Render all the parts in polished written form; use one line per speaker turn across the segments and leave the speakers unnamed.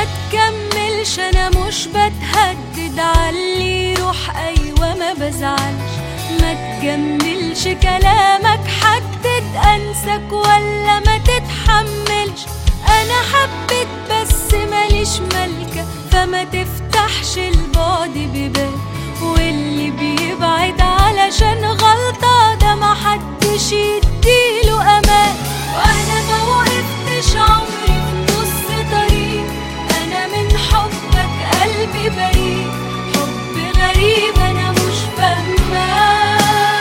ما تكملش، انا مش بتهدد علي يروح، ايوه ما بزعلش. ما تجملش كلامك، حدد انساك ولا ما تتحملش. انا حبيت بس ماليش ملكة، فما تفتحش البعد بباب، واللي بيبعد علشان غلطة ده ما حدش يديله امان. وانا ما وقفتش عمري في نص طريق، انا من حبك قلبي بريء. حب غريب انا مش فاهماه،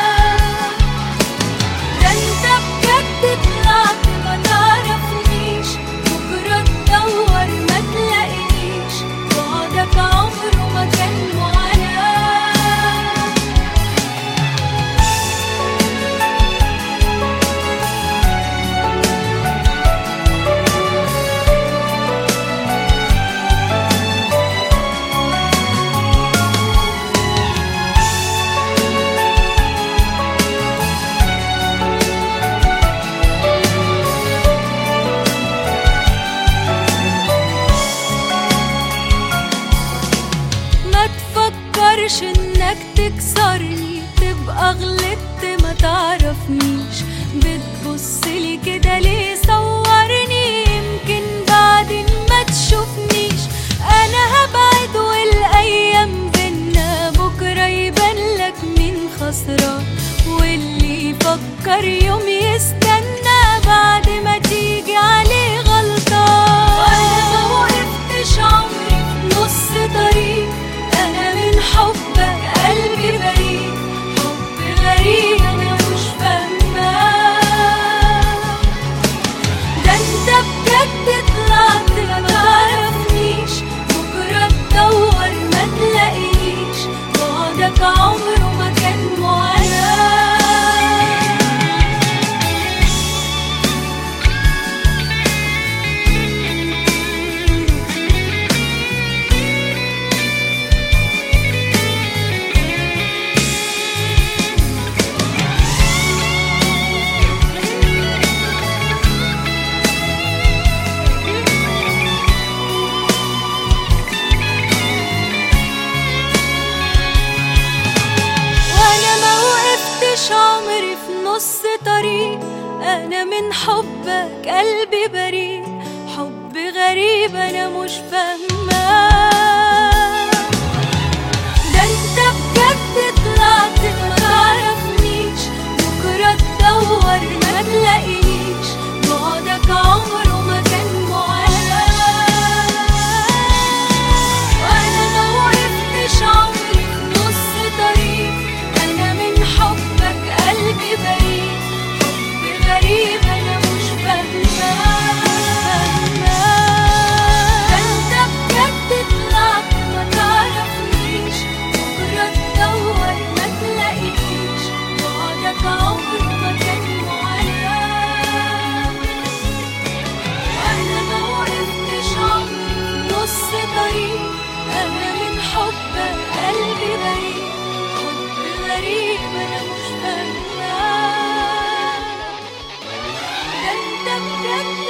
ده انت بجد طلعت ما تعرفنيش. بكرة تدور ما تلاقينيش، بعدك عمره ما كان معاناة. متفكرش انك تكسرني، تبقى غلطت ما تعرفنيش. بتبصلي كده ليه؟ صورني يمكن بعدين ما تشوفنيش. انا هبعد والايام بينا بكرة يبان لك مين خسران، واللي يفكر يوم يستنى بعد ما تيجي عليه غلطان. وانا ما وقفتش عمري في نص طريق، انا من حبك قلبي بريء. حب غريب انا مش فاهماه، ده انت بجد طلعت ما تعرفنيش. بكرة تدور ما تلاقينيش، بعدك عمره ما كان معاناة. عمري في نص طريق، انا من حبك قلبي بريء. حب غريب انا مش فاهماه، ده انت بجد طلعت ما تعرفنيش. بكرة تدور ما تلاقينيش، بعدك عمره ما كان معاناة. وانا ما وقفتش عمري في نص طريق، انا من حبك قلبي بريء. حب غريب انا مش فاهماه، ده انت بجد طلعت ما تعرفنيش. بكرة تدور ما تلاقينيش، بعدك عمره ما كان معاناة. وانا ما وقفتش عمري في نص طريق، انا من حبك قلبي بريء. حب غريب انا مش فاهماه، ده انت بجد